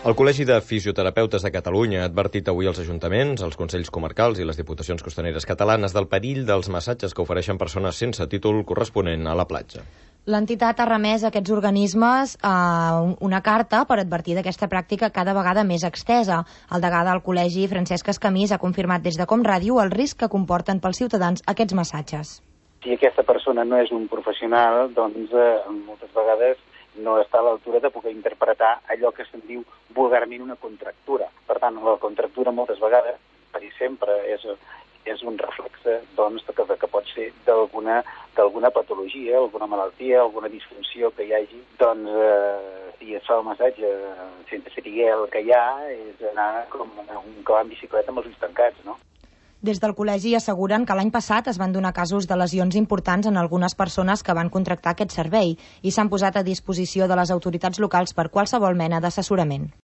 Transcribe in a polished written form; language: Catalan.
El Col·legi de Fisioterapeutes de Catalunya ha advertit avui als ajuntaments, als consells comarcals i les diputacions costaneres catalanes del perill dels massatges que ofereixen persones sense títol corresponent a la platja. L'entitat ha remès a aquests organismes una carta per advertir d'aquesta pràctica cada vegada més extesa. El degà del Col·legi, Francesc Escamís, ha confirmat des de Com Ràdio el risc que comporten pels ciutadans aquests massatges. Si aquesta persona no és un professional, doncs moltes vegades no està a l'altura de poder interpretar allò que se'n diu vulgarment una contractura. Per tant, la contractura moltes vegades, per dir sempre, és un reflexe doncs, que pot ser d'alguna patologia, alguna malaltia, alguna disfunció que hi hagi. Doncs, si es fa el massatge sense saber el que hi ha, és anar com un cavall en bicicleta amb els ulls tancats, no? Des del col·legi asseguren que l'any passat es van donar casos de lesions importants en algunes persones que van contractar aquest servei i s'han posat a disposició de les autoritats locals per qualsevol mena d'assessorament.